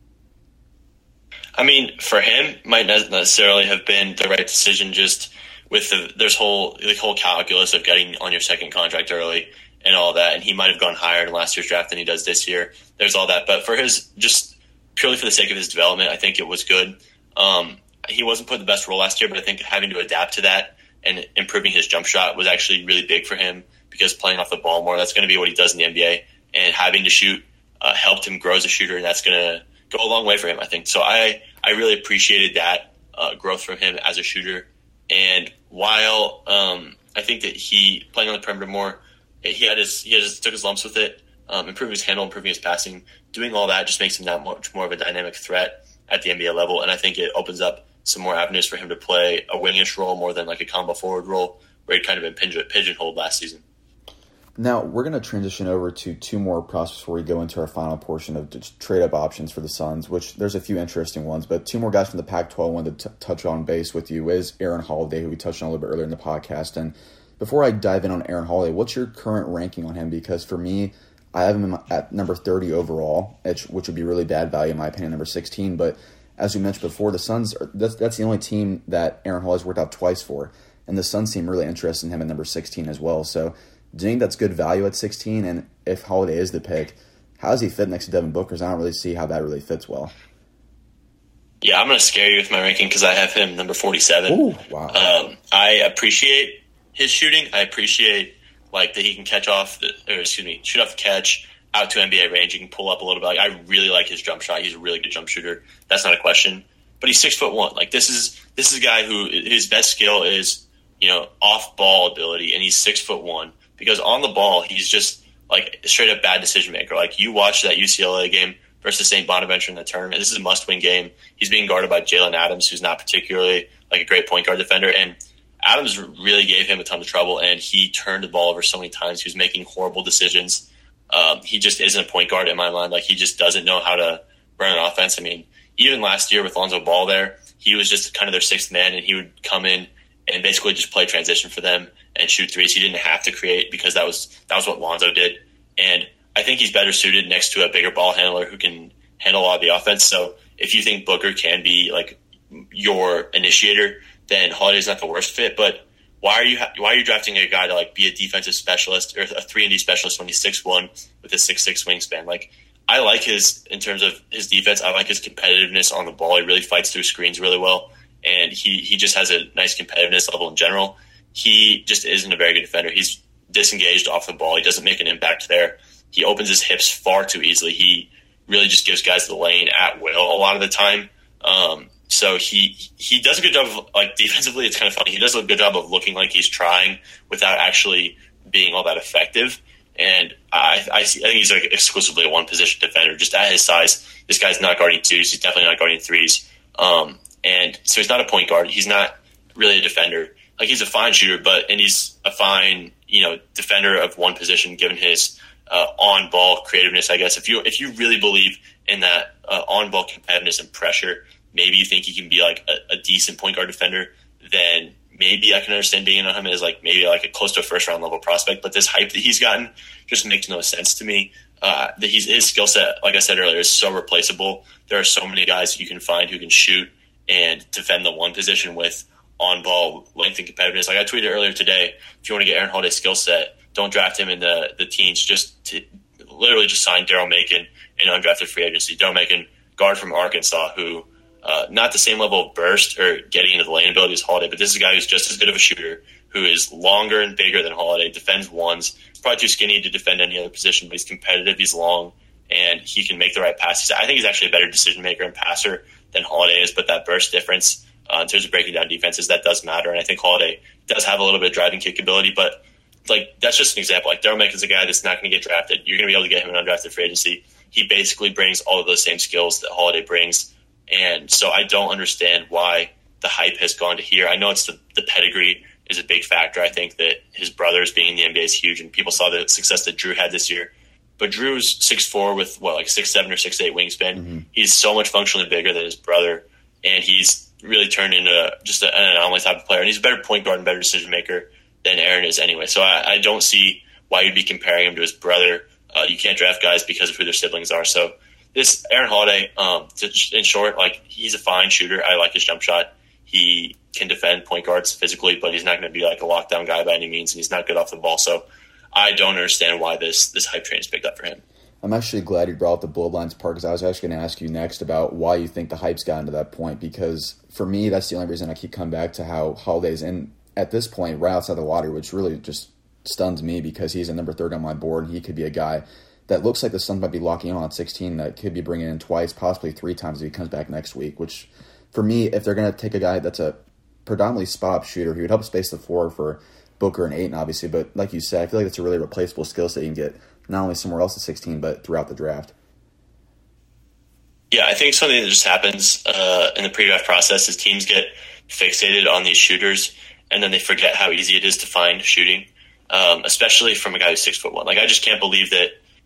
I mean, for him, might not necessarily have been the right decision, just with there's whole calculus of getting on your second contract early and all that, and he might have gone higher in last year's draft than he does this year. There's all that, but for his, just purely for the sake of his development, I think it was good. He wasn't put in the best role last year, but I think having to adapt to that and improving his jump shot was actually really big for him, because playing off the ball more, that's going to be what he does in the NBA, and having to shoot helped him grow as a shooter, and that's going to go a long way for him, I think. So I really appreciated that growth from him as a shooter. And while I think that he, playing on the perimeter more, he took his lumps with it, improving his handle, improving his passing, doing all that just makes him that much more of a dynamic threat at the NBA level. And I think it opens up some more avenues for him to play a wingish role more than like a combo forward role, where he'd kind of been pigeonholed last season. Now, we're going to transition over to 2 more prospects before we go into our final portion of just trade-up options for the Suns, which there's a few interesting ones. But 2 more guys from the Pac-12 I wanted to touch on base with you is Aaron Holiday, who we touched on a little bit earlier in the podcast. And before I dive in on Aaron Holiday, what's your current ranking on him? Because for me, I have him at number 30 overall, which would be really bad value in my opinion, number 16. But as we mentioned before, the Suns, that's the only team that Aaron Holiday's worked out twice for. And the Suns seem really interested in him at number 16 as well. So do you think that's good value at 16? And if Holiday is the pick, how does he fit next to Devin Booker? Because I don't really see how that really fits well. Yeah, I'm going to scare you with my ranking because I have him number 47. Ooh, wow. I appreciate his shooting. I appreciate that he can shoot off the catch out to NBA range. He can pull up a little bit. I really like his jump shot. He's a really good jump shooter. That's not a question. But he's 6'1". This is a guy who his best skill is off ball ability, and he's 6'1". Because on the ball, he's just straight up bad decision maker. You watch that UCLA game versus St. Bonaventure in the tournament. This is a must win game. He's being guarded by Jalen Adams, who's not particularly a great point guard defender. And Adams really gave him a ton of trouble, and he turned the ball over so many times. He was making horrible decisions. He just isn't a point guard in my mind. He just doesn't know how to run an offense. I mean, even last year with Lonzo Ball there, he was just kind of their sixth man, and he would come in and basically just play transition for them and shoot threes. He didn't have to create because that was what Lonzo did. And I think he's better suited next to a bigger ball handler who can handle a lot of the offense. So if you think Booker can be your initiator, then Holiday's not the worst fit. But why are you drafting a guy to be a defensive specialist or a 3-and-D specialist when he's 6'1" with a 6'6" wingspan? I like in terms of his defense, I like his competitiveness on the ball. He really fights through screens really well, and he just has a nice competitiveness level in general. He just isn't a very good defender. He's disengaged off the ball. He doesn't make an impact there. He opens his hips far too easily. He really just gives guys the lane at will a lot of the time. So he does a good job of, defensively, it's kind of funny. He does a good job of looking like he's trying without actually being all that effective. And I think he's exclusively a one-position defender. Just at his size, this guy's not guarding twos. He's definitely not guarding threes. And so he's not a point guard. He's not really a defender. He's a fine shooter, and he's a fine, defender of one position given his on-ball creativeness, I guess. If you really believe in that on-ball competitiveness and pressure, maybe you think he can be a decent point guard defender, then maybe I can understand being on him as maybe a close to a first-round level prospect. But this hype that he's gotten just makes no sense to me. His skill set, like I said earlier, is so replaceable. There are so many guys you can find who can shoot and defend the one position with on-ball length and competitiveness. I tweeted earlier today, if you want to get Aaron Holiday's skill set, don't draft him in the teens. Literally just sign Daryl Macon in undrafted free agency. Daryl Macon, guard from Arkansas, who not the same level of burst or getting into the lane ability as Holiday, but this is a guy who's just as good of a shooter, who is longer and bigger than Holiday, defends ones. He's probably too skinny to defend any other position, but he's competitive, he's long, and he can make the right passes. I think he's actually a better decision maker and passer than Holiday is, but that burst difference in terms of breaking down defenses, that does matter. And I think Holiday does have a little bit of driving capability, but that's just an example. Daryl Macon's a guy that's not going to get drafted. You're going to be able to get him in undrafted free agency. He basically brings all of those same skills that Holiday brings. And so I don't understand why the hype has gone to here. I know it's the pedigree is a big factor. I think that his brothers being in the NBA is huge, and people saw the success that Drew had this year. But Drew's 6'4" with, 6'7" or 6'8" wingspan. Mm-hmm. He's so much functionally bigger than his brother, and he's really turned into just an anomaly type of player. And he's a better point guard and better decision maker than Aaron is anyway. So I don't see why you'd be comparing him to his brother. You can't draft guys because of who their siblings are. So this Aaron Holiday, in short, he's a fine shooter. I like his jump shot. He can defend point guards physically, but he's not going to be like a lockdown guy by any means, and he's not good off the ball. So I don't understand why this hype train is picked up for him. I'm actually glad you brought up the bloodlines part, because I was actually going to ask you next about why you think the hype's gotten to that point, because for me, that's the only reason I keep coming back to how Holiday's in at this point right outside the lottery, which really just stuns me because he's a number 30 on my board, and he could be a guy that looks like the Suns might be locking on at 16 that could be bringing in twice, possibly 3 times if he comes back next week, which for me, if they're going to take a guy that's a predominantly spot-up shooter, he would help space the floor for Booker and Ayton, obviously, but like you said, I feel like it's a really replaceable skill set you can get not only somewhere else at 16, but throughout the draft. Yeah, I think something that just happens in the pre-draft process is teams get fixated on these shooters, and then they forget how easy it is to find shooting, especially from a guy who's 6'1". I just can't believe that.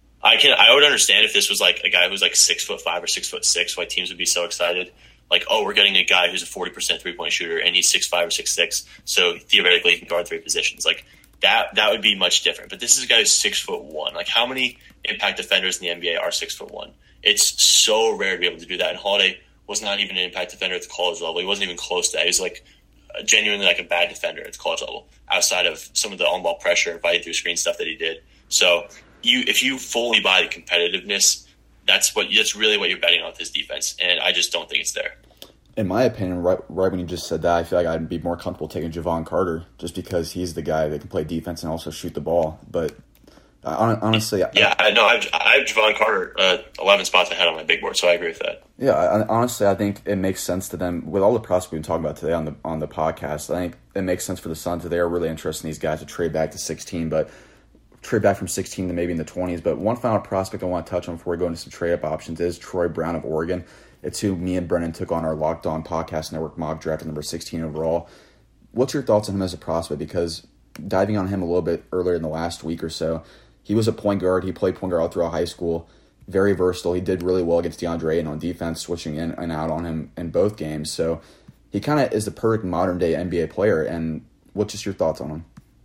I would understand if this was like a guy who's like 6'5" or 6'6", why teams would be so excited. We're getting a guy who's a 40% three-point shooter, and he's 6'5" or 6'6", so theoretically he can guard 3 positions. That would be much different. But this is a guy who's 6'1". How many impact defenders in the NBA are 6'1"? It's so rare to be able to do that. And Holiday was not even an impact defender at the college level. He wasn't even close to that. He was genuinely a bad defender at the college level, outside of some of the on-ball pressure and fighting through screen stuff that he did. So if you fully buy the competitiveness, that's really what you're betting on with his defense, and I just don't think it's there. In my opinion, right when you just said that, I feel like I'd be more comfortable taking Javon Carter just because he's the guy that can play defense and also shoot the ball. But honestly, I have Javon Carter 11 spots ahead on my big board, so I agree with that. Yeah, honestly, I think it makes sense to them with all the prospects we've been talking about today on the podcast. I think it makes sense for the Suns. They are really interested in these guys to trade back to 16, but trade back from 16 to maybe in the 20s. But one final prospect I want to touch on before we go into some trade-up options is Troy Brown of Oregon. It's who me and Brennan took on our Locked On Podcast Network mock draft at number 16 overall. What's your thoughts on him as a prospect? Because diving on him a little bit earlier in the last week or so, he was a point guard. He played point guard all throughout high school. Very versatile. He did really well against DeAndre Ayton on defense, switching in and out on him in both games. So he kind of is the perfect modern-day NBA player. And what's just your thoughts on him?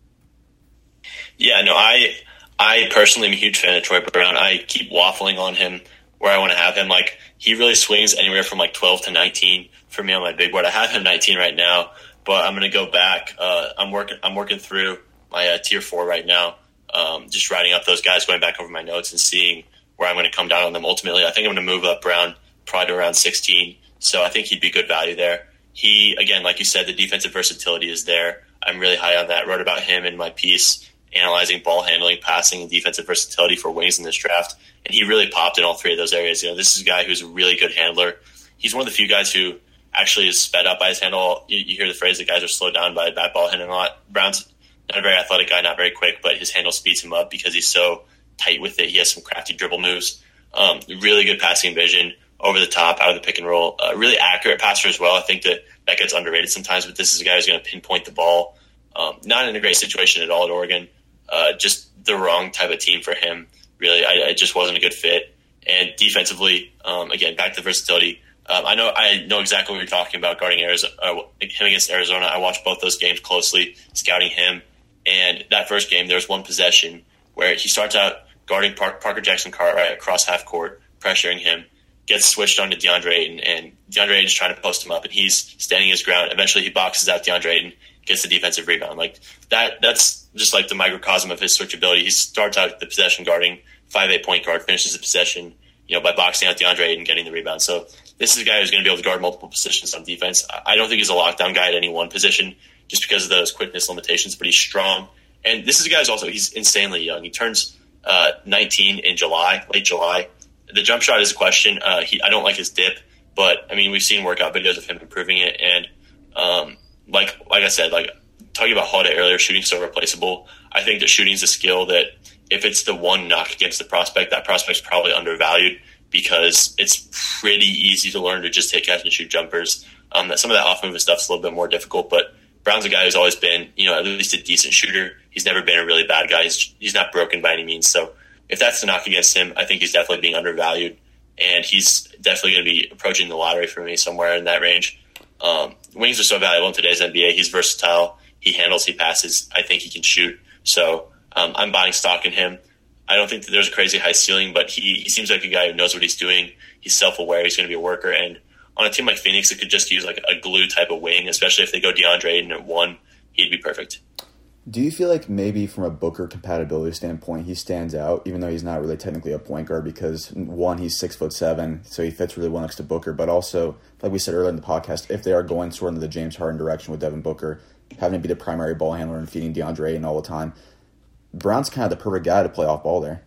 Yeah, no, I personally am a huge fan of Troy Brown. I keep waffling on him where I want to have him. He really swings anywhere from 12 to 19 for me on my big board. I have him 19 right now, but I'm going to go back. I'm working through my tier 4 right now, just writing up those guys, going back over my notes and seeing where I'm going to come down on them. Ultimately, I think I'm going to move up Brown probably to around 16, so I think he'd be good value there. He, again, like you said, the defensive versatility is there. I'm really high on that. Wrote about him in my piece analyzing ball handling, passing, and defensive versatility for wings in this draft. And he really popped in all 3 of those areas. This is a guy who's a really good handler. He's one of the few guys who actually is sped up by his handle. You hear the phrase that guys are slowed down by bat ball handling a lot. Brown's not a very athletic guy, not very quick, but his handle speeds him up because he's so tight with it. He has some crafty dribble moves. Really good passing vision, over the top, out of the pick and roll. Really accurate passer as well. I think that gets underrated sometimes, but this is a guy who's going to pinpoint the ball. Not in a great situation at all at Oregon. Just the wrong type of team for him. Really, it just wasn't a good fit. And defensively, again, back to the versatility. I know exactly what you're talking about guarding him against Arizona. I watched both those games closely, scouting him. And that first game, there was one possession where he starts out guarding Parker Jackson Cartwright across half court, pressuring him, gets switched onto DeAndre Ayton, and DeAndre Ayton's trying to post him up, and he's standing his ground. Eventually, he boxes out DeAndre Ayton, gets the defensive rebound. That's just the microcosm of his switchability. He starts out the possession guarding 5'8" point guard, finishes the possession, by boxing out DeAndre Ayton, getting the rebound. So this is a guy who's going to be able to guard multiple positions on defense. I don't think he's a lockdown guy at any one position just because of those quickness limitations, but he's strong. And this is a guy he's insanely young. He turns 19 in late July. The jump shot is a question. I don't like his dip, but we've seen workout videos of him improving it. And like I said, talking about Holiday earlier, shooting so replaceable. I think that shooting is a skill that if it's the one knock against the prospect, that prospect's probably undervalued because it's pretty easy to learn to just take catch and shoot jumpers. Some of that off movement stuff is a little bit more difficult, but Brown's a guy who's always been, at least a decent shooter. He's never been a really bad guy. He's not broken by any means. So if that's the knock against him, I think he's definitely being undervalued. And he's definitely going to be approaching the lottery for me somewhere in that range. Wings are so valuable in today's NBA. He's versatile. He handles, he passes. I think he can shoot. So I'm buying stock in him. I don't think that there's a crazy high ceiling, but he seems like a guy who knows what he's doing. He's self-aware. He's going to be a worker. And on a team like Phoenix, it could just use like a glue type of wing, especially if they go DeAndre Ayton at 1. He'd be perfect. Do you feel like maybe from a Booker compatibility standpoint, he stands out, even though he's not really technically a point guard because, one, he's 6'7", so he fits really well next to Booker, but also, like we said earlier in the podcast, if they are going sort of into the James Harden direction with Devin Booker, having to be the primary ball handler and feeding DeAndre Ayton all the time, Brown's kind of the perfect guy to play off ball there.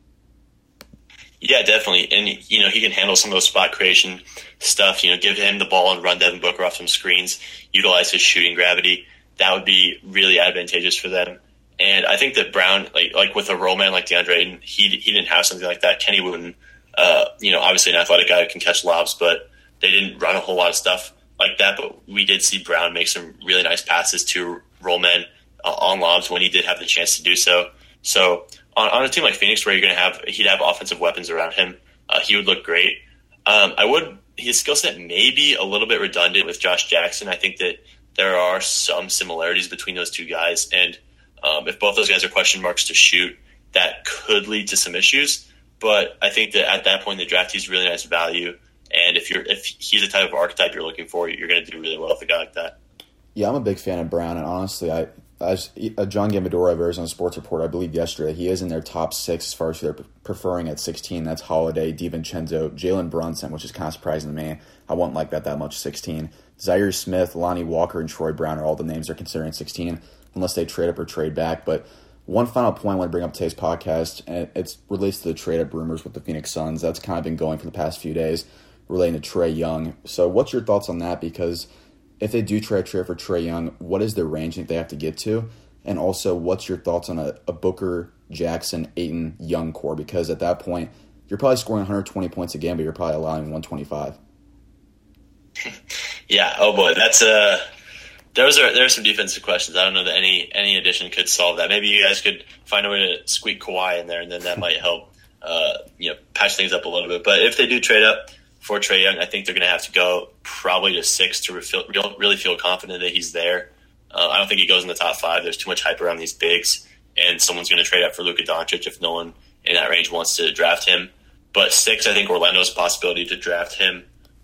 Yeah, definitely. And, he can handle some of those spot creation stuff, give him the ball and run Devin Booker off some screens, utilize his shooting gravity. That would be really advantageous for them. And I think that Brown, like with a roll man like DeAndre Ayton, he didn't have something like that. Kenny Wooten, obviously an athletic guy who can catch lobs, but they didn't run a whole lot of stuff like that. But we did see Brown make some really nice passes to roll men on lobs when he did have the chance to do so. So on a team like Phoenix, where he'd have offensive weapons around him, he would look great. His skill set may be a little bit redundant with Josh Jackson. I think that there are some similarities between those two guys, and if both those guys are question marks to shoot, that could lead to some issues. But I think that at that point in the draft, he's really nice value, and if he's the type of archetype you're looking for, you're going to do really well with a guy like that. Yeah, I'm a big fan of Brown, and honestly, John Gambadoro of Arizona Sports Report, I believe yesterday, he is in their top 6 as far as who they're preferring at 16. That's Holiday, DiVincenzo, Jalen Brunson, which is kind of surprising to me. I wouldn't like that much, 16. Zaire Smith, Lonnie Walker, and Troy Brown are all the names they're considering 16, unless they trade up or trade back. But one final point I want to bring up today's podcast, and it relates to the trade-up rumors with the Phoenix Suns. That's kind of been going for the past few days, relating to Trae Young. So what's your thoughts on that? Because if they do trade for Trae Young, what is the range that they have to get to? And also, what's your thoughts on a Booker, Jackson, Ayton, Young core? Because at that point, you're probably scoring 120 points a game, but you're probably allowing 125. Yeah. Oh boy, that's there are some defensive questions. I don't know that any addition could solve that. Maybe you guys could find a way to squeak Kawhi in there, and then that might help patch things up a little bit. But if they do trade up for Trae Young, I think they're going to have to go probably to 6 to really feel confident that he's there. I don't think he goes in the top 5. There's too much hype around these bigs, and someone's going to trade up for Luka Doncic if no one in that range wants to draft him. But 6, I think Orlando's a possibility to draft him.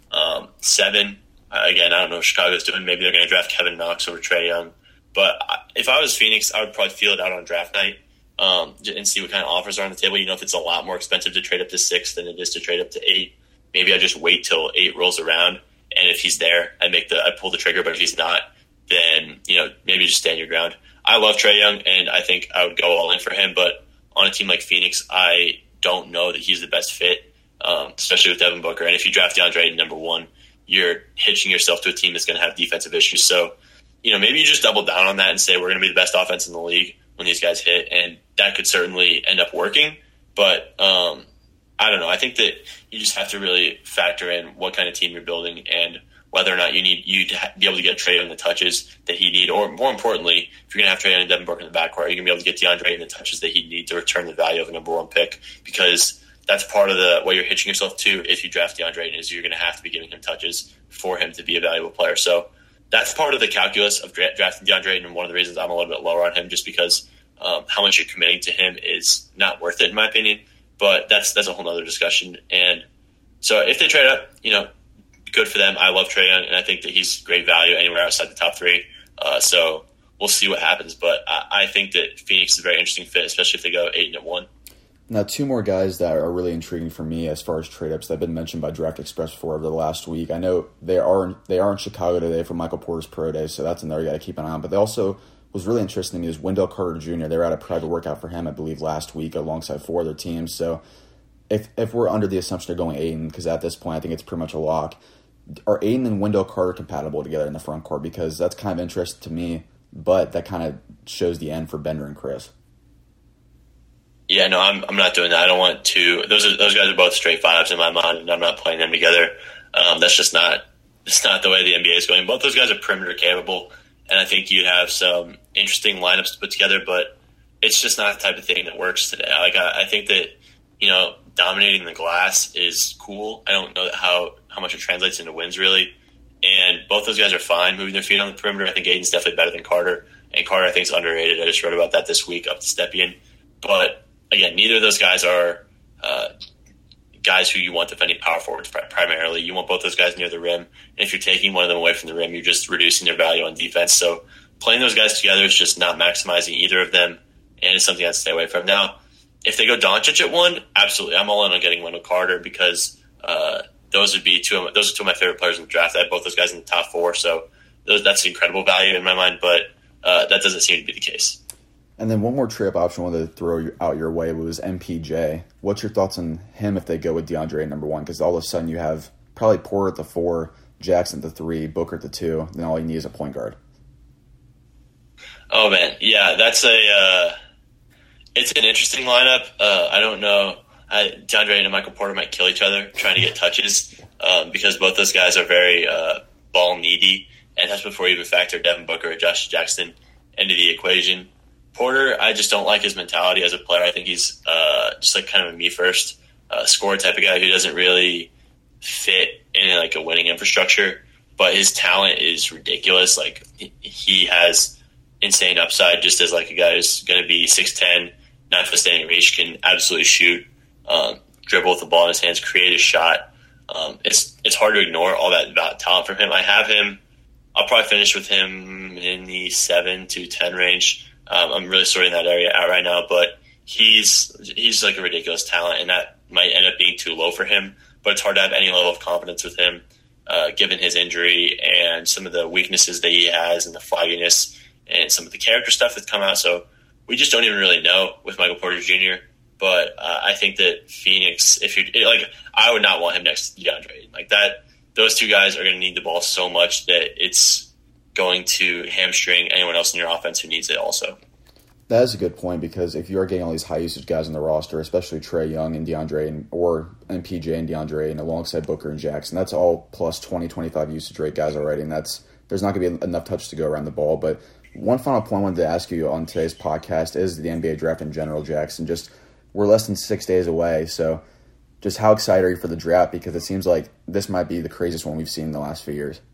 7, again, I don't know what Chicago's doing. Maybe they're going to draft Kevin Knox over Trae Young. But if I was Phoenix, I would probably feel it out on draft night and see what kind of offers are on the table. If it's a lot more expensive to trade up to 6 than it is to trade up to 8, maybe I just wait till 8 rolls around, and if he's there, I pull the trigger. But if he's not, then maybe just stand your ground. I love Trae Young, and I think I would go all in for him. But on a team like Phoenix, I don't know that he's the best fit, especially with Devin Booker. And if you draft DeAndre Ayton number 1, you're hitching yourself to a team that's going to have defensive issues. So, maybe you just double down on that and say we're going to be the best offense in the league when these guys hit, and that could certainly end up working. But I don't know. I think that you just have to really factor in what kind of team you're building and whether or not you to be able to get Trae Young the touches that he need, or more importantly, if you're going to have Trae Young and Devin Booker in the backcourt, you're going to be able to get DeAndre Ayton the touches that he need to return the value of a number 1 pick, because that's part of what you're hitching yourself to if you draft DeAndre Ayton, is you're going to have to be giving him touches for him to be a valuable player. So that's part of the calculus of drafting DeAndre Ayton, and one of the reasons I'm a little bit lower on him, just because how much you're committing to him is not worth it, in my opinion. But that's a whole other discussion. And so if they trade up, good for them. I love Trae Young, and I think that he's great value anywhere outside the top 3. So we'll see what happens. But I think that Phoenix is a very interesting fit, especially if they go 8 and 1. Now, 2 more guys that are really intriguing for me as far as trade-ups that have been mentioned by Draft Express before over the last week. I know they are in Chicago today for Michael Porter's Pro Day, so that's another guy to keep an eye on. But they also was really interesting to me is Wendell Carter Jr. They were at a private workout for him, I believe, last week alongside 4 other teams. So if we're under the assumption they're going Ayton, because at this point I think it's pretty much a lock, are Ayton and Wendell Carter compatible together in the front court? Because that's kind of interesting to me, but that kind of shows the end for Bender and Chris. Yeah, no, I'm not doing that. I don't want to. Those guys are both straight 5s in my mind, and I'm not playing them together. That's just not the way the NBA is going. Both those guys are perimeter capable, and I think you'd have some interesting lineups to put together, but it's just not the type of thing that works today. Like I think that, dominating the glass is cool. I don't know how much it translates into wins really. And both those guys are fine moving their feet on the perimeter. I think Aiden's definitely better than Carter. And Carter, I think, is underrated. I just wrote about that this week up to Stepien. But, again, neither of those guys are guys who you want defending power forwards primarily. You want both those guys near the rim. And if you're taking one of them away from the rim, you're just reducing their value on defense. So playing those guys together is just not maximizing either of them. And it's something I'd stay away from. Now, if they go Doncic at 1, absolutely. I'm all in on getting Wendell Carter because those are two of my favorite players in the draft. I have both those guys in the top 4, so that's incredible value in my mind, but that doesn't seem to be the case. And then one more trade-up option I wanted to throw out your way was MPJ. What's your thoughts on him if they go with DeAndre at number 1? Because all of a sudden you have probably Porter at the 4, Jackson at the 3, Booker at the 2, then all you need is a point guard. Oh, man. Yeah, that's it's an interesting lineup. I don't know. DeAndre and Michael Porter might kill each other trying to get touches because both those guys are very ball needy, and that's before you even factor Devin Booker or Josh Jackson into the equation. Porter, I just don't like his mentality as a player. I think he's just like kind of a me first scorer type of guy who doesn't really fit in like a winning infrastructure, but his talent is ridiculous. Like he has insane upside just as like a guy who's going to be 6'10", not for standing reach, can absolutely shoot, dribble with the ball in his hands, create a shot. It's hard to ignore all that talent from him. I have him. I'll probably finish with him in the 7 to 10 range. I'm really sorting that area out right now, but he's like a ridiculous talent, and that might end up being too low for him. But it's hard to have any level of confidence with him, given his injury and some of the weaknesses that he has, and the flagginess and some of the character stuff that's come out. So we just don't even really know with Michael Porter Jr. But I think that Phoenix, I would not want him next to DeAndre. Like that, those two guys are going to need the ball so much that it's going to hamstring anyone else in your offense who needs it also. That is a good point because if you are getting all these high-usage guys on the roster, especially Trae Young and DeAndre or PJ and DeAndre and alongside Booker and Jackson, that's all plus 20, 25 usage rate guys already, and there's not going to be enough touch to go around the ball. But one final point I wanted to ask you on today's podcast is the NBA draft in general, Jackson. Just we're less than 6 days away, so just how excited are you for the draft? Because it seems like this might be the craziest one we've seen in the last few years.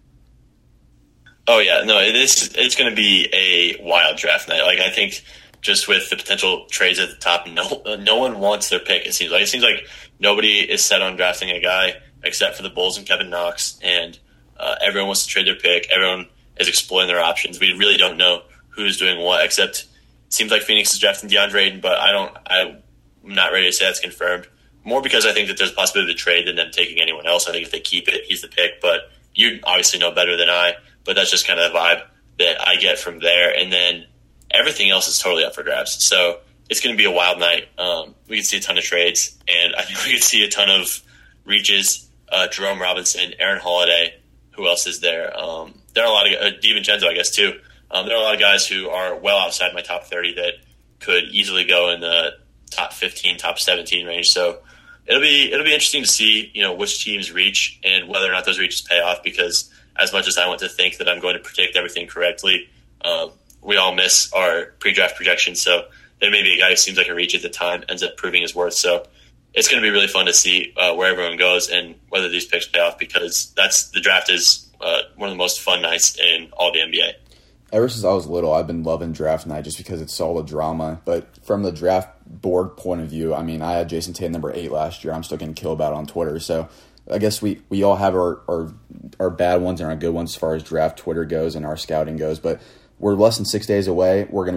Oh, yeah. No, it's going to be a wild draft night. Like, I think just with the potential trades at the top, no one wants their pick, it seems like. It seems like nobody is set on drafting a guy except for the Bulls and Kevin Knox, and everyone wants to trade their pick. Everyone is exploring their options. We really don't know who's doing what, except it seems like Phoenix is drafting DeAndre Ayton, but I'm not ready to say that's confirmed. More because I think that there's a possibility to trade than them taking anyone else. I think if they keep it, he's the pick, but you obviously know better than I. But that's just kind of the vibe that I get from there. And then everything else is totally up for grabs. So it's going to be a wild night. We can see a ton of trades, and I think we can see a ton of reaches. Jerome Robinson, Aaron Holiday, who else is there? There are a lot of DiVincenzo, I guess, too. There are a lot of guys who are well outside my top 30 that could easily go in the top 15, top 17 range. So it'll be interesting to see, which teams reach and whether or not those reaches pay off, because as much as I want to think that I'm going to predict everything correctly, we all miss our pre-draft projections. So there may be a guy who seems like a reach at the time, ends up proving his worth. So it's going to be really fun to see where everyone goes and whether these picks pay off, because the draft is one of the most fun nights in all the NBA. Ever since I was little, I've been loving draft night just because it's all the drama. But from the draft board point of view, I mean, I had Jason Tatum number 8 last year. I'm still getting killed about it on Twitter. So I guess we all have our bad ones and our good ones as far as draft Twitter goes and our scouting goes. But we're less than 6 days away. We're going to